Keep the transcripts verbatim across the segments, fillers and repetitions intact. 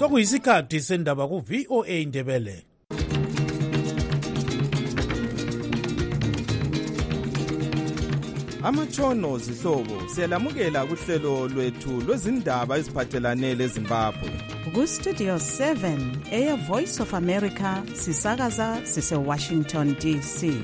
sokuyisikhathi sendaba ku V O A Ndebele. Amatshono zihlobo siyalamukela kuhlelo lwethu lwezindaba eziphathelane leZimbabwe. Ku Studio seven eya Voice of America sisakaza sise Washington D C.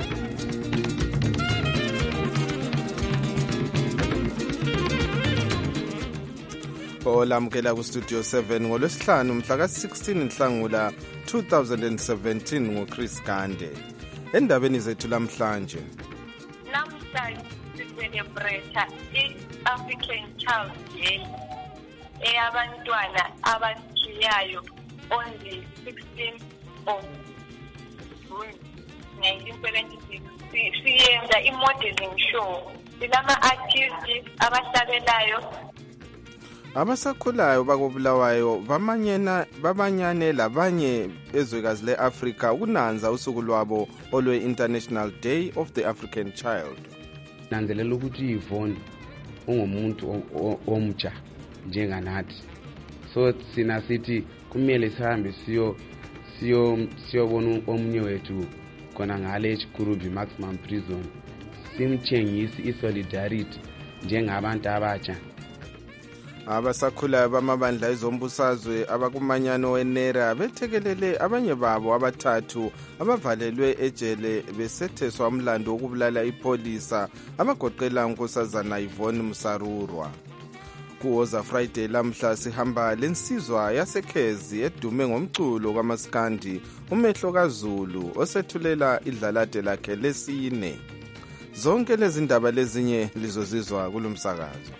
Olamukela ku Studio seven ngolwesihlanu mhla ka sixteen Nhlangula two thousand seventeen ngoChris Gande. Endabeni zethu lamhlanje. Namhlanje sicelebrate i-African Child Day eyabantwana abakhiyayo on the sixteenth of June nineteen seventy-six. Siyenza i-modeling show. Silama-artists abahlabelayo. Abasakhulayo bakobulawayo bamanyena babanyane labanye ezwekazi leAfrika ukunanza usuku lwabo olwe International Day of the African Child. Nanzelela ukuthi Yvonne ungumuntu omutsha njenganathi. So sina sithi kumele sihambe siyo siyo siyobona omunye wethu khona ngale eChikurubi Maximum Prison. Simtshengisi isolidarity njengabantu abatsha. Abasakhulayo bamabandla ezombusazwe abakumanyano wenera bethekelele abanye babo abathathu abavalelwe ejele besetheswa umlando wokubulala ipolisa abagoqela unkosazana Yvonne Musarurwa. Kuwoza Friday lamhla sihamba lensizwa yasekhezi edume ngomculo kwamaskandi umehlo kaZulu osethulela idlalade lakhe lesine. Zonke lezi ndaba lezinye lizozizwa kulomsakazo.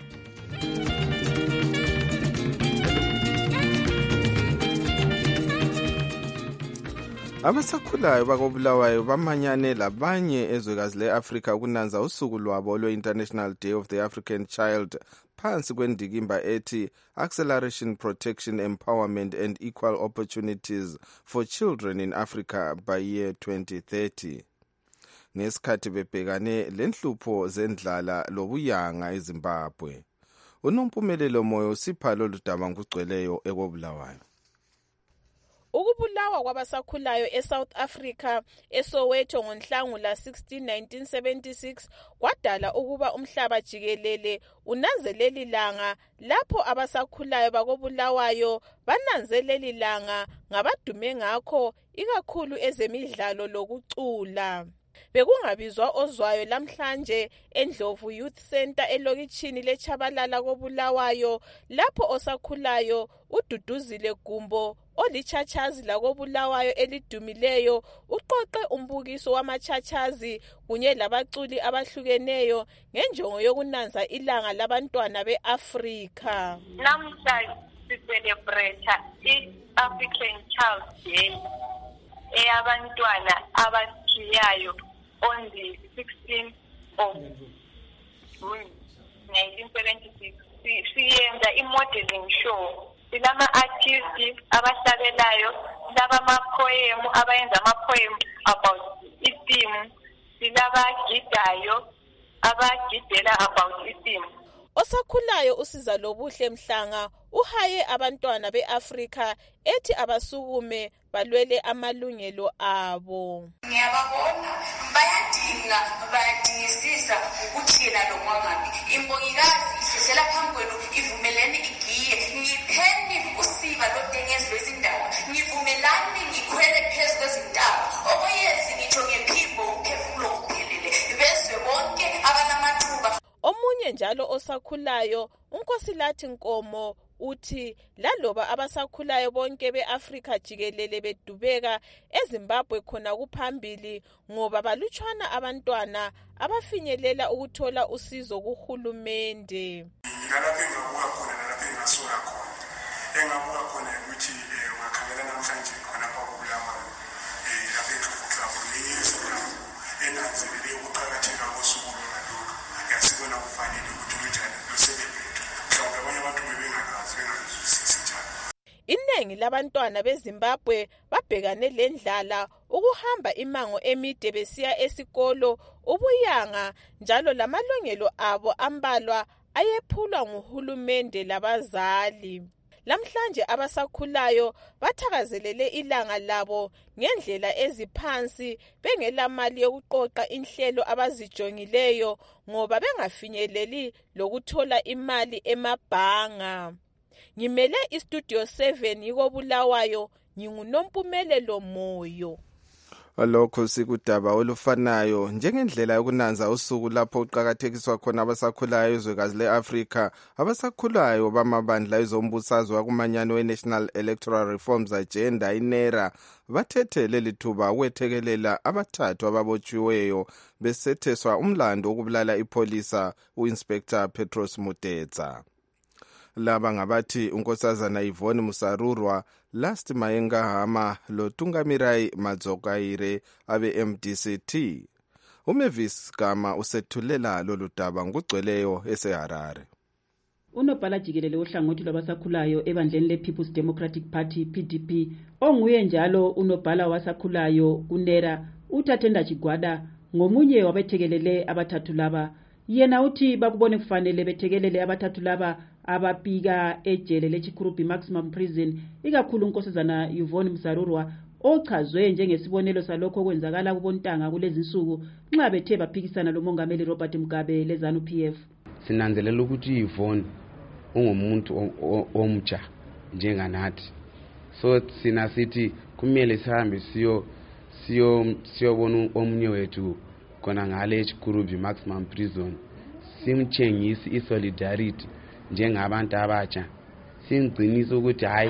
Abasakhulayo bakobulawayo bamanyane labanye ezwekazi leAfrika ukunanza usuku lwabo lwe-International Day of the African Child phansi kwendikimba ethi Acceleration, Protection, Empowerment and Equal Opportunities for Children in Africa by year twenty thirty. Ngesikhathi bebhekane lenhlupho zendlala lobuyanga eZimbabwe. Unompumelelo moyo sipha lolu daba ngugcweleyo ekobulawayo. Ukubulawa kwabasakhulayo eSouth Africa eSoweto ngoNhlangula sixteen nineteen seventy-six kwadala ukuba umhlaba jikelele unanzeleli langa lapho abasakhulayo bakobulawayo bananzeleli langa ngabadume ngakho ikakhulu ezemidlalo lokucula. Bekungabizwa ozwayo lamhlanje eNdlovu Youth Center elokitshini leChabalala kobulawayo lapho osakhulayo uDuduzile Gumbo olichachazi lakobulawayo elidumileyo uqoqe umbukiso wamachachazi kunye labaculi abahlukeneyo ngenjongo yokunanza ilanga labantwana beAfrika. Namhlanje sicelebrate i-African Child Day eyabantwana abakhiyayo on the sixteenth of June nineteen seventy-six. Siyenza i-modeling show. Silama-artists abahlabelayo, silama-poem abayenza ama-poem about i-theme, silabagidayo abagidela about i-theme. Osakhulayo usiza lobuhle Mhlanga uhaye abantwana beAfrika ethi abasukume balwele amalungelo abo. Ngiyababona bayadinga bayadingisisa ukuthi yena lo mwangabi imbongikazi ihlela phambi kwenu ivumelene igiye ngipheni usiba lodengezi lwezindaba ngivumelani ngikhwele phezu kwezintaba okoyenzi ngitsho ngephimbo uphefumulo kuphelele bezwe bonke abanamathuba. Omunye njalo osakhulayo uNkosilathi Nkomo uthi laloba abasakhulayo bonke beAfrika jikelele bedubeka eZimbabwe khona kuphambili ngoba balutshwana abantwana abafinyelela ukuthola usizo kuhulumende. Ngalapho engabuka khona nalapho engasuka khona engabuka khona ukuthi ungakhangela namhlanje khona kwakubulawayo eh lapho ekhuluklabo leyezo enanzelele ukuqhakatheka kosuku lolalo yasibona kufanele ukuthi unjani losebenze mhlawumbe abanye abantu bebengakazi bengazwisisi njalo. Iningi labantwana beZimbabwe babhekane lendlala ukuhamba imango emide besiya esikolo ubuyanga njalo lamalungelo abo ambalwa ayephulwa nguhulumende labazali. Lamhlanje abasakhulayo bathakazelele ilanga labo ngendlela eziphansi bengelamali yokuqoqa inhlelo abazijongileyo ngoba bengafinyeleli lokuthola imali emabhanga. Ngimele istudio seven yiko Bulawayo, nginguNompumelelo Moyo. Lokho sikudaba olufanayo njengendlela yokunanza usuku lapho uqhakathekiswa khona abasakhulayo ezwekazi leAfrika. Abasakhulayo bamabandla ezombusazwe wakumanyano weNational Electoral Reforms Agenda iNERA bathethe leli thuba ukwethekelela abathathu ababotshiweyo besetheswa umlando wokubulala ipolisa uInspector Petros Mutedza. Laba ngabathi unkosazana Yvonne Musarurwa, Last Mayenga Hama lo Tungamirai Madzokaire abe M D C T. Umavis Gama usethulela lolu daba ngugcweleyo eseHarare. Unobhala jikelele ohlangothi lwabasakhulayo ebandleni lePeople's Democratic Party P D P onguye njalo unobhala wasakhulayo kuNERA uThathenda Chigwada ngomunye wabethekelele abathathu laba. Yena uthi bakubone kufanele bethekelele abathathu laba abapika ejele leChikurubi Maximum Prison ikakhulu unkosazana Yvonne Musarurwa ochazwe njengesibonelo salokho okwenzakala kubontanga kulezi insuku nxa bethe baphikisana lomongameli Robert Mugabe lezanu P F. Sinanzelela ukuthi Yvonne ungumuntu omtsha njenganathi, so sina sithi kumele sihambe siyo siyo siyobona omunye wethu kona ngale eChikurubi Maximum Prison, simtshengisi isolidarity njengabantu abatsha, singqinisa ukuthi hayi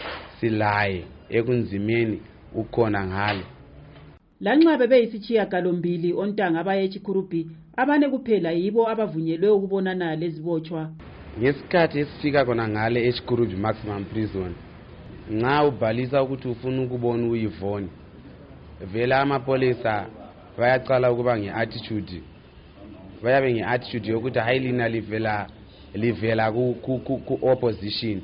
silaye ekunzimeni ukhona ngale. Lanxa bebeyisitshiya galombili ontanga abaye eChikurubi, abane kuphela yibo abavunyelwe ukubonana lezibotshwa. Ngesikhathi esifika kona ngale eChikurubi Maximum Prison, nxa ubhalisa ukuthi ufuna ukubona uYvonne, vela amapolisa bayaqala ukuba ngeattitude, bayabe ngeattitude yokuthi hayi lina livela livela ku ku opposition.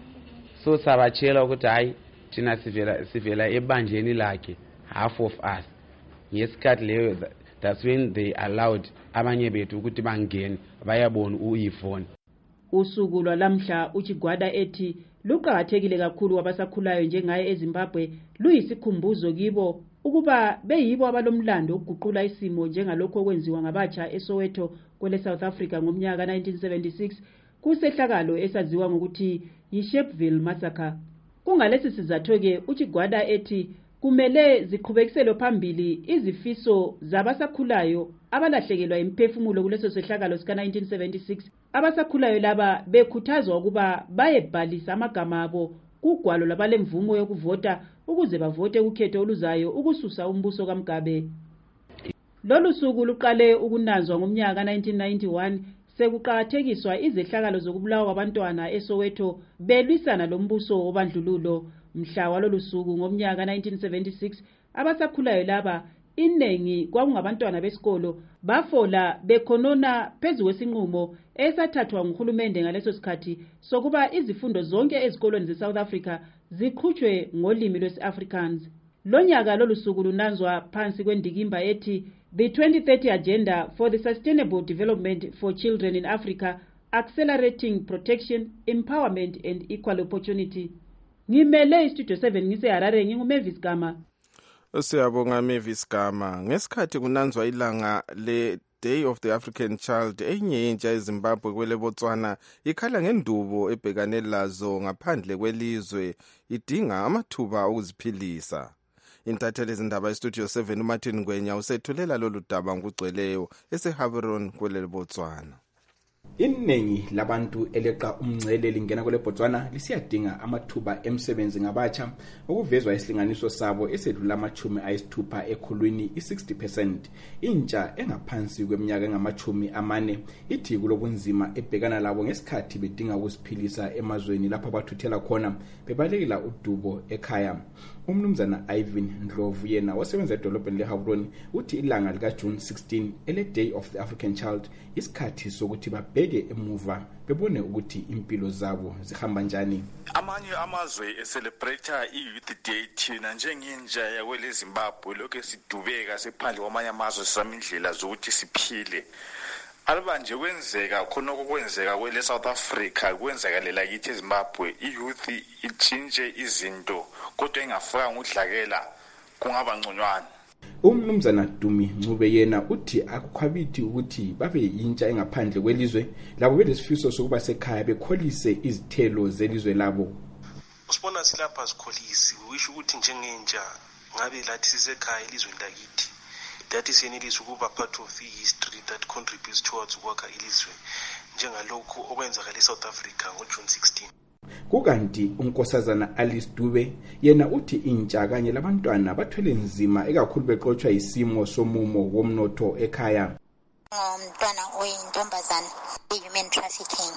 So sabatshela ukuthi hayi thina sivela sivela ebandleni lakhe, half of us. Ngesikhathi leyo, that's when they allowed abanye bethu ukuthi bangene bayabona uYvonne. Usuku lwalamhla uChigwada ethi luqhakathekile kakhulu wabasakhulayo njengaye eZimbabwe luyisikhumbuzo kibo ukuba beyibo abalomlando ukuguqula isimo njengalokho okwenziwa ngabatsha eSoweto kwele South Africa ngomnyaka nineteen seventy-six kusehlakalo esaziwa ngokuthi yiSharpeville Massacre. Kungalesi sizathu ke uChigwada ethi kumele ziqhubekisele phambili izifiso zabasakhulayo abalahlekelwa imphefumulo kuleso sehlakalo sika nineteen seventy-six. Abasakhulayo laba bekhuthazwa ukuba bayebhalisa amagama abo kugwalo labalemvumo yokuvota ukuze bavote ukhetho oluzayo ukususa umbuso kaMgabe. Lolu suku luqale ukunanzwa ngomnyaka nineteen ninety-one sekuqhakathekiswa izehlakalo zokubulawa kwabantwana eSoweto belwisana lombuso wobandlululo. Mhla walolu suku ngomnyaka nineteen seventy-six abasakhulayo laba inengi kwakungabantwana besikolo bafola bekhonona phezu kwesinqumo esathathwa nguhulumende ngaleso sikhathi sokuba izifundo zonke ezikolweni zeSouth Africa ziqhutshwe ngolimi lwesi-Afrikaans. Lonyaka lolu suku lunanzwa phansi kwendikimba ethi The twenty thirty Agenda for the Sustainable Development for Children in Africa, Accelerating Protection, Empowerment and Equal Opportunity. Ngimele istudio seven ngiseHarare, nginguMavis Gama. Siyabonga Mavis Gama. Ngesikhathi kunanzwa ilanga le Day of the African Child, enye intsha eZimbabwe kwele Botswana ikhala ngendubo ebhekane lazo ngaphandle kwelizwe idinga amathuba okuziphilisa. Intatheli izindaba estudio seven uMartin Ngwenya usethulela lolu daba ngugcweleyo eseHaveron kwele Botswana. Iningi labantu eleqa umngcele lingena kwele Botswana lisiyadinga amathuba emsebenzi ngabatsha okuvezwa isilinganiso sabo esedlula amachumi ayisithupha ekhulwini i-sixty percent. Intsha engaphansi kweminyaka engamachumi amane ithi kulobunzima ebhekana labo ngesikhathi bedinga ukuziphilisa emazweni lapho abathuthela khona bebalekela udubo ekhaya. Umnumzana Ivan Ndlovu yena wasebenza edolobheni leHavroni uthi ilanga lika June sixteen ele Day of the African Child isikhathi sokuthi babheke emuva bebone ukuthi impilo zabo zihamba njani. Amanye amazwe eselebrate i-Youth Day thina njengentsha yakwele Zimbabwe lokho sidubeka sephandle kwamanye amazwe sami indlela zokuthi siphile. alibanje kwenzeka khona okwenzeka kwele South Africa kwenzeka lela kithi eZimbabwe iyouth itshintshe izinto kodwa engafaka ngudlakela kungaba ngconywana. Umnumzana Dumi Ncube yena uthi akukhwabithi ukuthi babe yintsha engaphandle kwelizwe labo belesifiso sokuba sekhaya bekholise izithelo zelizwe labo. Usibona silapha sikholisi wisho ukuthi njengentsha ngabe lathi sisekhaya elizweni lakithi. That is yenelisa ukuba part of the history that contributes towards ukwakha ilizwe njengalokho okwenzakala eSouth Africa ngoJune sixteen. Kukanti unkosazana Alice Dube yena uthi intsha kanye labantwana bathwele nzima ekakhulu bexoxwa isimo somumo womnotho ekhaya. Umntwana oyintombazana i-human trafficking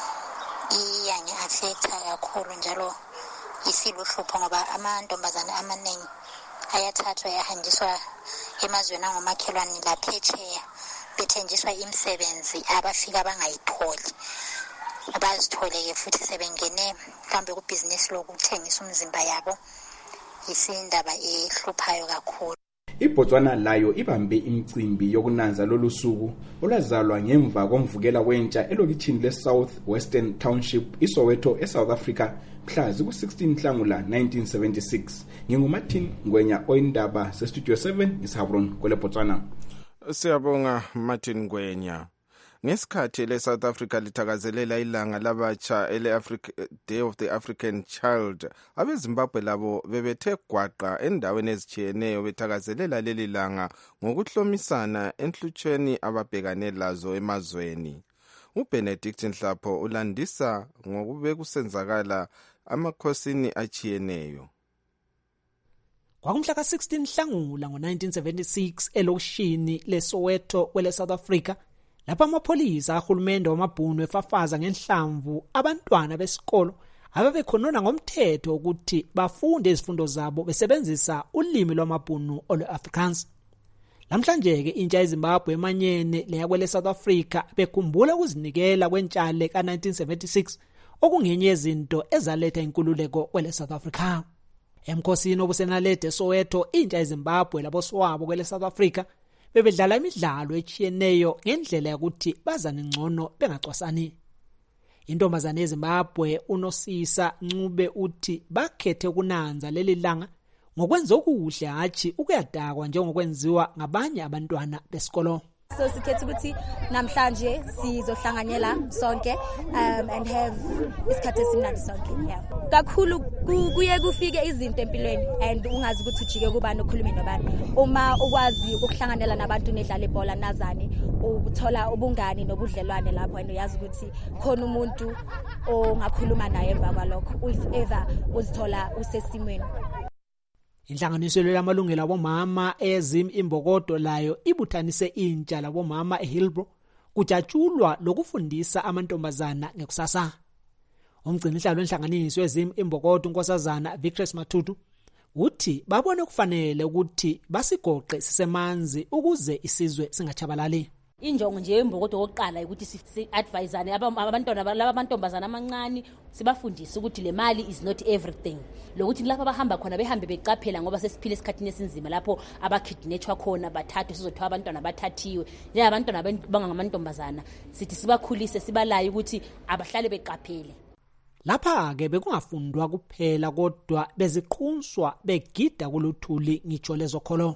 iyange affecta kakhulu njalo isiluhlupho ngoba amantombazana amaningi ayathathwa yahanjiswa emazweni angomakhelwane laphetsheya bethenjiswa imisebenzi abafika bangayitholi. Abazitholeke futhi sebengene mhlambe kubhizinisi lokuthengisa umzimba yabo isindaba ehluphayo kakhulu. iBotswana layo ibambe imicimbi yokunanza lolusuku olwazalwa ngemva komvukela wentsha elokitshini leSouth Western Township iSoweto eSouth Africa mhla ziku-sixteen Nhlangula nineteen seventy-six. NginguMartin Ngwenya oyindaba sestudio seven eShabron kwele Botswana. Siyabonga Martin Ngwenya. Ngesikhathi leSouth Africa lithakazelela ilanga labatsha ele-Africa Day of the African Child, abeZimbabwe labo bebethe gwaqa endaweni ezitshiyeneyo bethakazelela leli langa ngokuhlomisana enhlutshweni ababhekane lazo emazweni. uBenedict Nhlapho ulandisa ngokube kusenzakala amakhosini achiyeneyo. Kwakumhla ka-sixteen Nhlangula ngo-nineteen seventy-six elokishini leSoweto kwele South Africa, lapha amapholisa ahulumende wamabhunu efafaza ngenhlamvu abantwana besikolo ababekhonona ngomthetho ukuthi bafunde izifundo zabo besebenzisa ulimi lwamabhunu olwe-Afrikaans. Namhlanje ke intsha yeZimbabwe emanyene leyakwele South Africa bekhumbula ukuzinikela kwentshale ka-nineteen seventy-six okungenye yezinto ezaletha inkululeko kwele South Africa. Emkhosini obusenalede eSoweto, intsha yeZimbabwe laboswabo kwele South Africa bebedlala imidlalo echiyeneyo ngendlela yokuthi bazane ngcono bengacwasani. Intombazane yeZimbabwe uNosisa Ncube uthi bakhethe kunanza leli langa ngokwenza okuhle hathi ukuyadakwa njengokwenziwa ngabanye abantwana besikolo. So sikhethe ukuthi namhlanje sizohlanganyela sonke um and have isikhathi esimnandi sonke. Yeah. Kakhulu kuye kufike izinto empilweni and ungazi ukuthi ujike kubani ukhulume nobani. Uma ukwazi ukuhlanganela nabantu nedlala ibhola nazani, uthola ubungani nobudlelwane lapho and uyazi ukuthi khona umuntu ongakhuluma naye emva kwalokho if ever uzithola usesimweni. Inhlanganiso lamalungelo abomama eZim Imbokodo layo ibuthanise intsha labomama eHillbrow kujatshulwa lokufundisa amantombazana ngekusasa. Umgcinihlalo wenhlanganiso eZim Imbokodo unkosazana Victress Matutu uthi babone kufanele ukuthi basigoqe sisemanzi ukuze isizwe singachabalali. Injongo nje embokodo oqala ukuthi si advisane abantwana laba amantombazana amancane sibafundise ukuthi le mali is not everything, lokuthi lapha bahamba khona behambe beqaphela ngoba sesiphile esikhathini esinzima lapho abakidnetshwa khona bathathwe sizothiwa abantwana bathathiwe nje abantwana bangamantombazana sithi sibakhulise sibalaye ukuthi abahlale beqaphele. Lapha ke bekungafundwa kuphela kodwa beziqhunswa begida kuluthuli ngitsho lezokholo.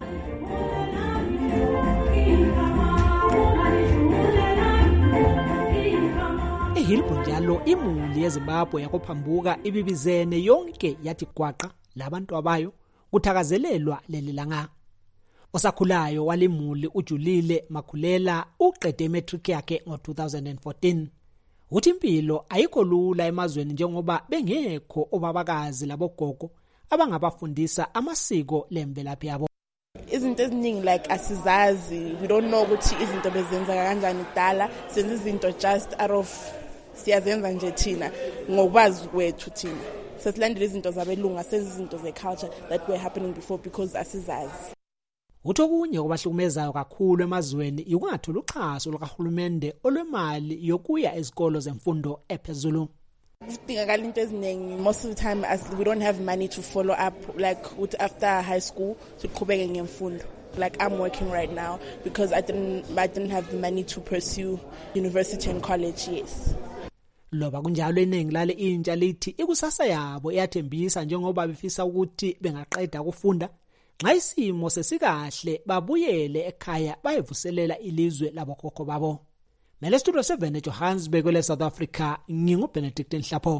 eHillbrow njalo imuli yeZimbabwe yakophambuka ibibizene yonke yathi gwaqa labantu abayo kuthakazelelwa leli langa. Osakhulayo walimuli uJulile Makhulela uqede imatric yakhe ngo-two thousand fourteen. Uthi impilo ayikho lula emazweni njengoba bengekho obabakazi labogogo abangabafundisa amasiko lemvelaphi yabo. Izinto eziningi like asizazi, we don't know ukuthi izinto bezenza kanjani kudala, senze izinto just out of siyazenza nje thina ngokwazi kwethu thina. Sesilandela izinto zabelunga, senze izinto ze-culture that were happening before because asizazi. Uthokunye kubahlukumezayo kakhulu emazweni ukungathola uxhaso lukahulumende olwemali yokuya ezikolo zemfundo ephezulu. Sidingakala into eziningi, most of the time as we don't have money to follow up like with after high school siqhubeke ngemfundo. Like I'm working right now because I didn't I didn't have the money to pursue university and college. Yes. Loba kunjalo iningi lale intsha lithi ikusasa yabo iyathembisa njengoba befisa ukuthi bengaqeda ukufunda nxa isimo sesikahle babuyele ekhaya bayevuselela ilizwe labokhokho babo. Mele Studio seven eJohannesburg kwele South Africa ngingu Benedict Nhlapho.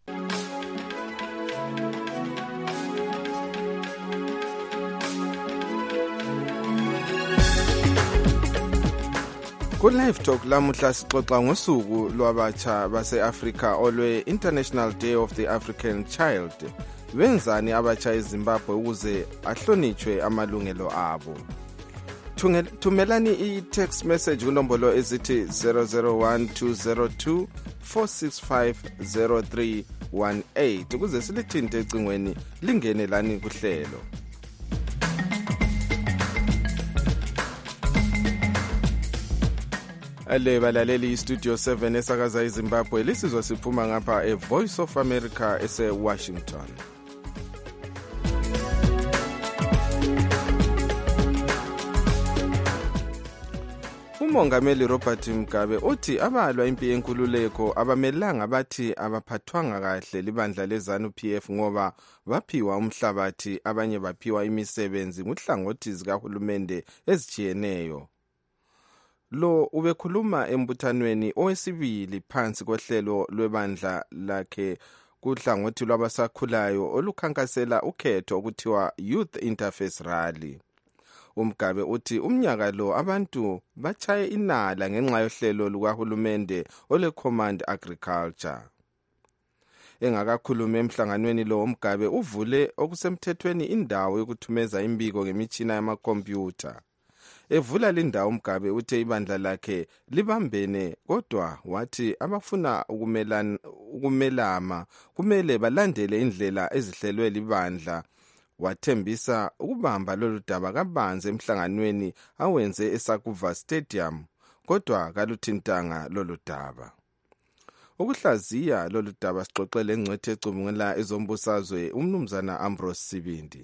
Ku-Live Talk lamuhla sixoxa ngosuku lwabatsha base-Afrika olwe International Day of the African Child. Benzani abatsha eZimbabwe ukuze ahlonitshwe amalungelo abo? Thumelani i-text message kunombolo ezithi zero zero one two zero two four six five zero three one eight ukuze silithinte ecingweni lingene lani kuhlelo. Ale balaleli Studio seven esakaza eZimbabwe lisizwa siphuma ngapha e Voice of America ese Washington. Umongameli Robert Mugabe uthi abalwa impi yenkululeko abamelanga bathi abaphathwanga kahle libandla leZANU P F ngoba baphiwa umhlabathi abanye baphiwa imisebenzi nguhlangothi zikahulumende ezijiyeneyo. Lo ubekhuluma embuthanweni owesibili phansi kohlelo lwebandla lakhe kuhlangothi lwabasakhulayo olukhankasela ukhetho okuthiwa Youth Interface Rally. Umgabe uthi umnyaka lo abantu bachaye inala ngenxa yohlelo lukahulumende ole Command Agriculture. Engakakhuluma emhlanganweni lo Umgabe uvule okusemthethweni indawo yokuthumeza imbiko ngemitshina yamakhompyutha. Evula lindawo Umgabe uthe ibandla lakhe libambene kodwa wathi abafuna ukumelana ukumelama kumele balandele indlela ezihlelwe libandla. Wathembisa ukubamba lolu daba kabanzi emhlanganweni awenze eSakuva Stadium kodwa kaluthintanga lolu daba. Ukuhlaziya lolu daba sixoxele engcwethe ecubungela ezombusazwe umnumzana Ambrose Sibindi.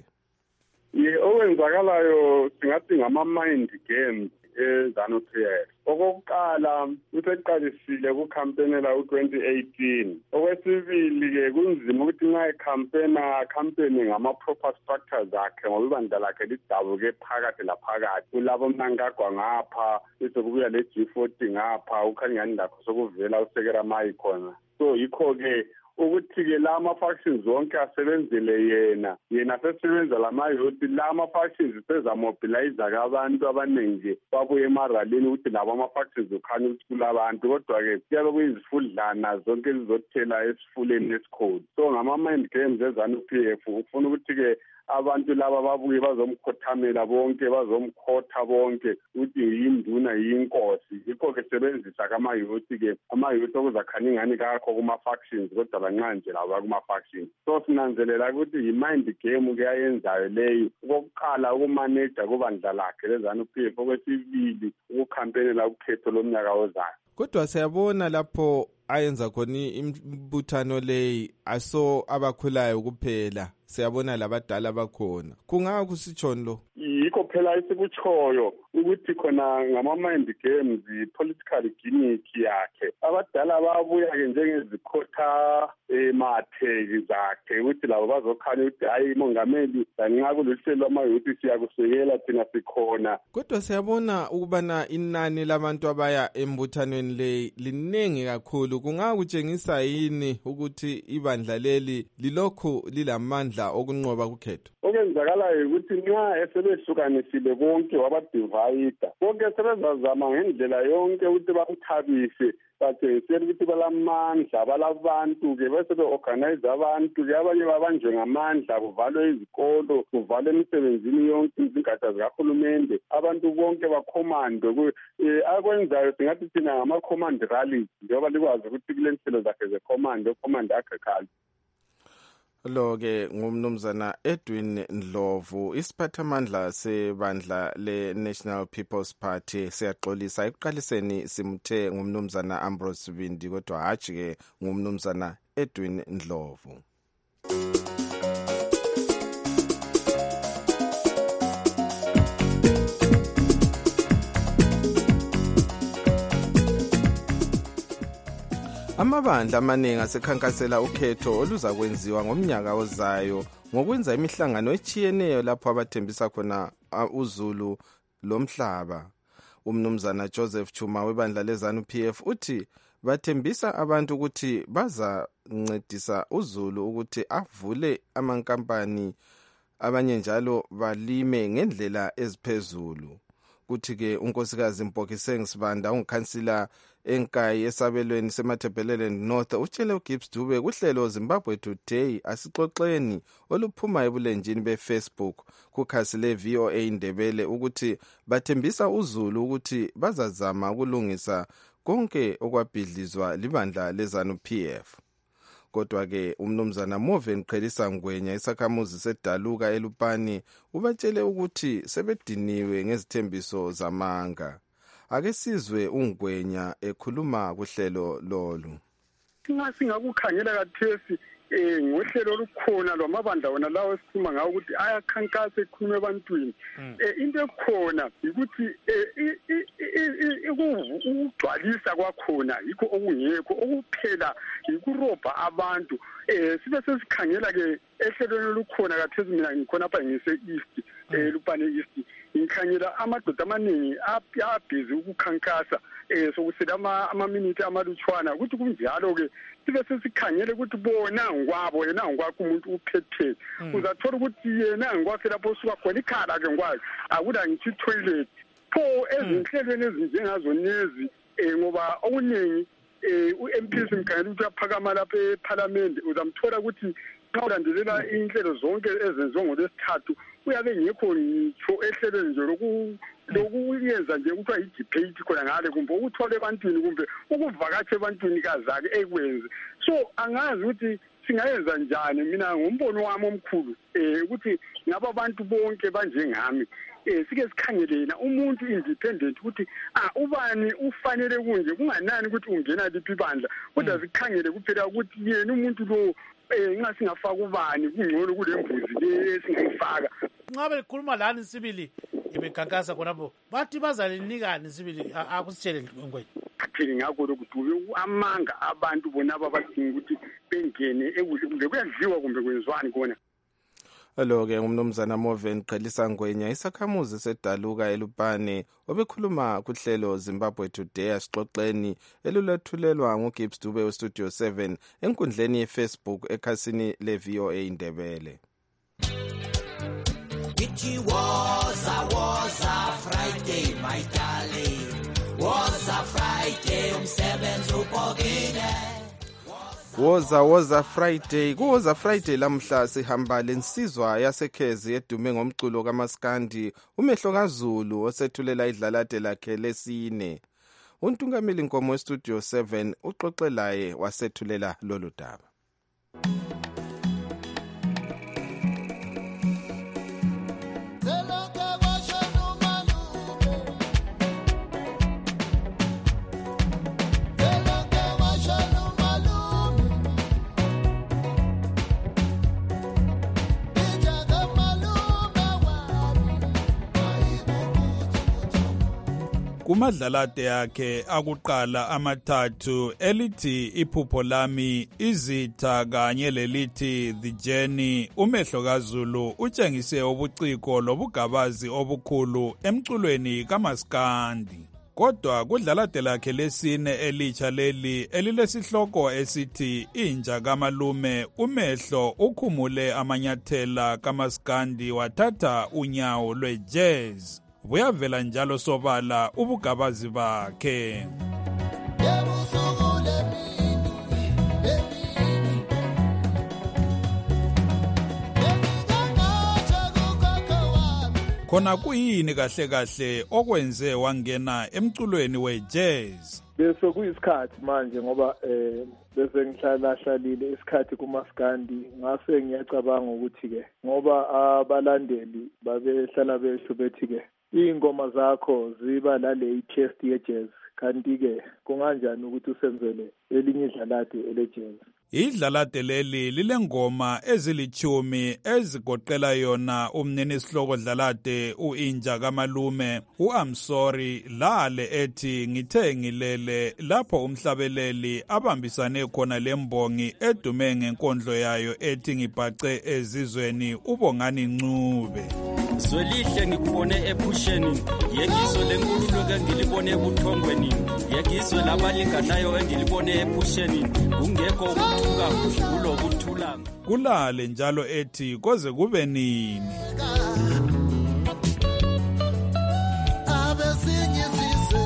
Ye owenzakalayo singathi ngama mind games eZANU P F. Okokuqala useqalisile ku campaign la u twenty eighteen. Okwesibili ke kunzima ukuthi nxa ecampaigna campaign ngama proper structures akhe ngoba ibandla lakhe lidabuke phakathi laphakathi. Kulabo mnankagwa ngapha bese kubuya le G forty ngapha ukhanyani lapho sokuvela usekela mai khona. So yikho ke ukuthi ke la ama factions zonke asebenzele yena yena sesebenza lama youth la ama factions seza mobilize abantu abaningi babuye emaralini ukuthi labo ama factions ukhanya ukuthi kulabantu kodwa ke kuyabe kuyizifudlana zonke zizothela esifuleni esikhulu. So ngama mind games eZANU P F ufuna ukuthi ke abantu laba babuye bazomkhothamela bonke bazomkhotha bonke ukuthi yinduna yinkosi. Yikho ke sebenzisa kama youth ke ama youth okuzakhanya ingani kakho kuma factions kodwa bancanje laba kuma factions. So sinanzelela ukuthi yi mind game ke ayenzayo leyo ukuqala ukumanage kubandla lakhe leZANU P F okwesibili ukukhampenela ukhetho lomnyaka ozayo. Kodwa siyabona lapho ayenza khona imbuthano leyi aso abakhulayo kuphela siyabona labadala bakhona kungaka kusitshoni lo yikho phela isikutshoyo ukuthi khona ngama mind games political gimmick yakhe abadala babuya ke njengezikhotha ematheki zakhe ukuthi labo bazokhanya ukuthi hayi mongameli nxa kuluhlelo amayouth siyakusekela thina sikhona. Kodwa siyabona ukubana inani labantu abaya embuthanweni le liningi kakhulu kungaka kutshengisa yini ukuthi ibandla leli lilokhu lilamandla okunqoba kukhetho. Okwenzakalayo ukuthi nxa esebehlukanisile bonke wabadivide bonke sebezazama ngendlela yonke ukuthi bakuthabise batshengisela ukuthi balamandla balabantu ke bese be-organize abantu ke abanye babanjwe ngamandla kuvalwe izikolo kuvalwe emisebenzini yonke izingatsha zikahulumende abantu bonke bakhomandwe akwenzayo singathi thina ngama-command rallies njengoba likwazi ukuthi kule nhlelo zakhe ze-command command agriculture. Lo ke ngumnumzana Edwin Ndlovu isiphathamandla sebandla le National People's Party siyaxolisa ekuqaliseni simthe ngumnumzana Ambrose Sibindi kodwa hatshi ke ngumnumzana Edwin Ndlovu. amabandla amaningi asekhankasela ukhetho oluza kwenziwa ngomnyaka ozayo ngokwenza imihlangano etshiyeneyo lapho abathembisa khona uzulu lomhlaba. Umnumzana Joseph Chuma webandla leZanu-P F uthi bathembisa abantu ukuthi bazancedisa uzulu ukuthi avule amankampani, abanye njalo balime ngendlela eziphezulu. Kuthi-ke unkosikazi Mpokiseng Sibanda ungikhansila enkayi esabelweni semathebhelelen North utshele uGibbs Dube kuhlelo Zimbabwe Today asixoxeni oluphuma ebulenjini beFacebook kukhasi le-V O A Indebele ukuthi bathembisa uzulu ukuthi bazazama ukulungisa konke okwabhidlizwa libandla leZanu-P F. Kodwa-ke umnumzana Moven Qhelisa Ngwenya isakhamuzi seDaluka eLupane ubatshele ukuthi sebediniwe ngezithembiso zamanga. Ake sizwe uNgwenya ekhuluma kuhlelo lolu. Nxa singakukhangela kathesi eh ngohlelo olukhona lwamabandla wona lawo esikhuluma ngawo ukuthi ayakhankasa ekhulume ebantwini. Eh into ekhona ukuthi ukugcwalisa kwakhona yikho okungekho, okuphela yikurobha abantu. Eh sibe sesikhangela ke ehlelweni olukhona kathesi mina ngikhona apha ngise East eh Lupane East. Ngikhangela amadoda amaningi abhizi ukukhankasa eh sokusela ama ama minute amalutshwana ukuthi kunjalo ke sibe sesikhangele ukuthi bona ngwabo yena ngokwakho umuntu uphethe uzathola ukuthi yena ngokwakhe lapho suka khona ikhala ke ngwazi akula ngithi toilet pho ezinhlelweni ezinjengazo nezi eh ngoba okuningi eh uM P simkhangela ukuthi aphakama lapha eParliament uzamthola ukuthi xa ulandelela inhlelo zonke ezenziwa ngolesithathu uyabe ngekho ngitsho ehlelweni nje loku lokuyenza nje kuthiwa i-debate khona ngale kumbe ukuthwala ebantwini kumbe ukuvakatsha ebantwini kazake ekwenze. So angazi ukuthi singayenza njani. Mina ngombono wami omkhulu eh ukuthi ngaba abantu bonke banjengami eh sike sikhangelena umuntu independent ukuthi ah ubani ufanele kunje kunganani ukuthi ungena liphi ibandla kodwa sikhangele kuphela ukuthi yena umuntu lo eh nxa singafaka ubani kungcono kulembuzi le singayifaka. Ngabe likhuluma lani sibili ibekhankasa khonapho bathi bazalinikani sibili akusitshele Ngwenya. Athini ngakho lokuthi amanga abantu bona abadinga ukuthi bengene ekuhle kumbe kuyadliwa kumbe kwenziwani kona. Lo-ke umnumzana Moven Qhelisa Ngwenya isakhamuzi seDaluka eLupane obekhuluma kuhlelo Zimbabwe Today asixoxeni elulethulelwa nguGibbs Dube weStudio seven enkundleni yeFacebook ekhasini le-V O A Indebele. It was a was a Friday my darling was a Friday umsebenzi ubhokile. Woza woza Friday kuwoza Friday lamhla sihamba lensizwa yasekhezi edume ngomculo kaMaskandi umehlo kaZulu osethulela idlalade lakhe lesine. Untungameli Nkomo weStudio seven uxoxelaye wasethulela lolu daba. Kumadlalade yakhe akuqala amathathu elithi iphupho lami, izitha kanye lelithi The Journey, umehlo kaZulu utshengise ubuciko lobugabazi obukhulu emculweni kaMaskandi. Kodwa kudlalade lakhe lesine elitsha leli elilesihloko esithi inja kamalume, umehlo ukhumule amanyathela kaMaskandi wathatha unyawo lwe-jazz. Buyavela njalo sobala ubugabazi bakhe. Khona kuyini kahle kahle okwenze wangena emculweni we-jazz? Bese kuyisikhathi manje ngoba eh bese ngihlala hlalile isikhathi kuMaskandi ngase ngiyacabanga ukuthi ke ngoba abalandeli babehlala besho bethi ke ingoma zakho ziba lale test ye jazz kanti ke kunganjani ukuthi usenzele elinye idlalade ele jazz. Idlalade leli lilengoma ezilichumi ezigoqela yona umnini sihloko Dlalade uInja kaMalume uAm Sorry lale ethi ngithe ngilele lapho umhlabeleli abambisane khona lembongi edume ngenkondlo yayo ethi ngibhace ezizweni uBongani Ncube. Zwelihle ngikubone ephusheni yekiso lenkululo ke ngilibone ebuthongweni yekizwe labalinganayo engilibone ephusheni kungekho ukuthuka kulo kuthula kulale njalo ethi koze kube nini abesinye sizwe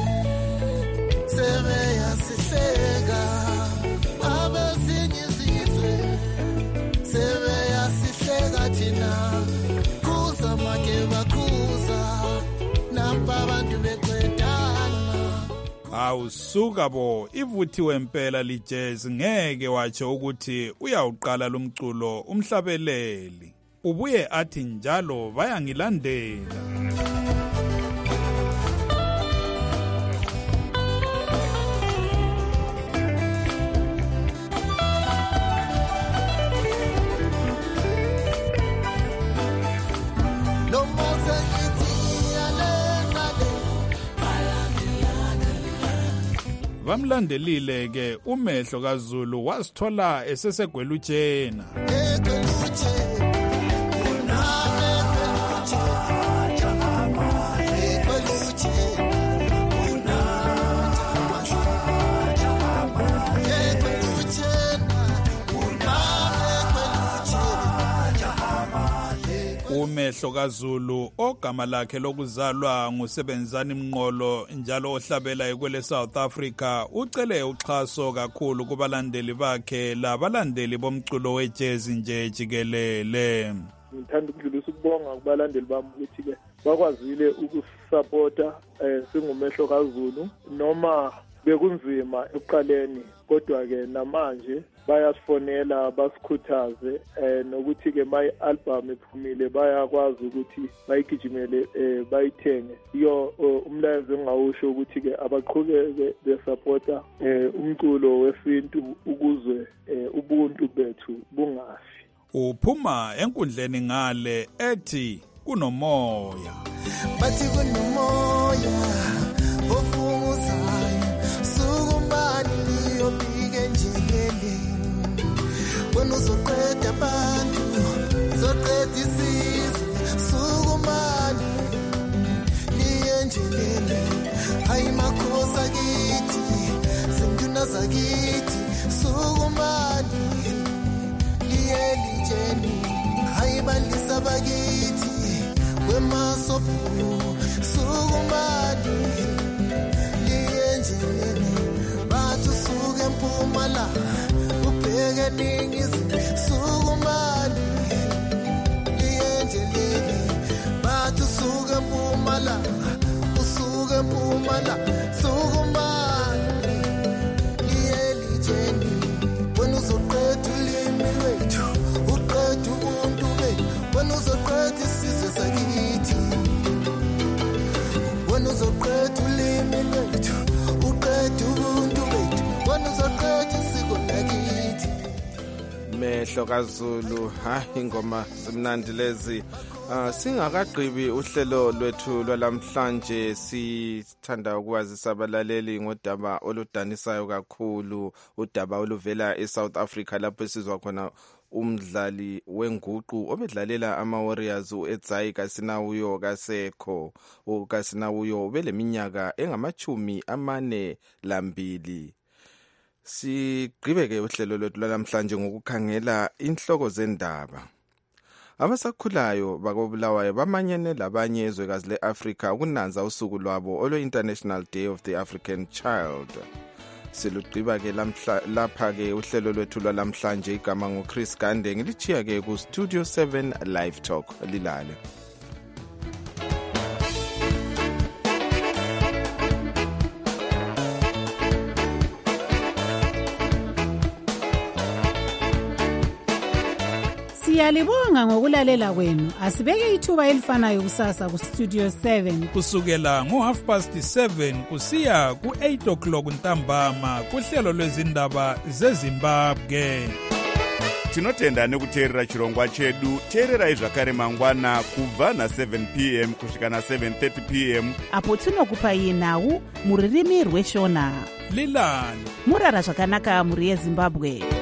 sebeyasihleka abesinye sizwe sebeyasihleka thina kuza make bakuza namba abantu beqedana awusuka bo ivuthiwe impela lijazz ngeke watsho ukuthi uyawuqala lomculo umhlabeleli ubuye athi njalo bayangilandela Bamlandelile ke umehlo kaZulu wasithola esesegwelutshena umehlo kaZulu ogama lakhe lokuzalwa nguSebenzani Mnqolo njalo ohlabela ekwele South Africa ucele uxhaso kakhulu kubalandeli bakhe labalandeli bomculo wejazz nje jikelele. Ngithanda ukudlulisa ukubonga kubalandeli bami ukuthi ke bakwazile ukusupporta eh singumehlo kaZulu noma bekunzima ekuqaleni kodwa ke namanje bayasifonela basikhuthaze eh nokuthi ke my album iphumile bayakwazi ukuthi bayigijimele eh bayithenge iyo umlayezo engawusho ukuthi ke abaqhubeke besupporta eh umculo wesintu ukuzwe ubuntu bethu bungafi. Uphuma enkundleni ngale ethi kunomoya bathi kunomoya ofumuzayo sukumbani liyobike njelele wena uzoqeda abantu zoqeda isizwe sukumani liye njelele hayi makhosa kithi senduna zakithi sukumani liye lijeni hayi bandisa bakithi wemasofu sukumani liye njelele bathu suke Mpumalanga ubheke ningizimu sukumani liye njelele bathu suke Mpumalanga usuke Mpumalanga sukumani liye lijeni wena uzoqeda ulimi lwethu uqeda ubuntu bethu wena uzoqeda isizwe sakithi wena uzoqeda ulimi lwethu uqeda ubuntu bethu wena uzoqeda isiko lakithi. Mehlo kaZulu ha ingoma zimnandi lezi. Uh, singakagqibi uhlelo lwethu lwalamhlanje sithanda ukwazisa abalaleli ngodaba oludanisayo kakhulu udaba oluvela eSouth Africa lapho esizwa khona umdlali wenguqu obedlalela ama-Warriors uEdzai Kasinawuyo kasekho uKasinawuyo ubeleminyaka engamachumi amane lambili. Sigqibeke uhlelo lwethu lwalamhlanje ngokukhangela inhloko zendaba. Abasakhulayo bakobulawayo bamanyene labanye ezwekazi le-Afrika ukunanza usuku lwabo olwe-International Day of the African Child. Silugqiba-ke lapha-ke uhlelo lwethu lwalamhlanje igama nguChris Gande ngilichiya-ke ku-Studio seven Live Talk lilale. Siyalibonga ngokulalela kwenu. Asibeke ithuba elifanayo kusasa ku Studio seven kusukela ngo half past seven kusiya ku eight o'clock ntambama kuhlelo lwezindaba zeZimbabwe. Tinotenda nekuteerera chirongwa chedu. Teererai zvakare mangwana kubva na seven p m kusvika na seven thirty p m apo tinokupai nhau muririmi rweshona. Lilani murara zvakanaka muri yeZimbabwe.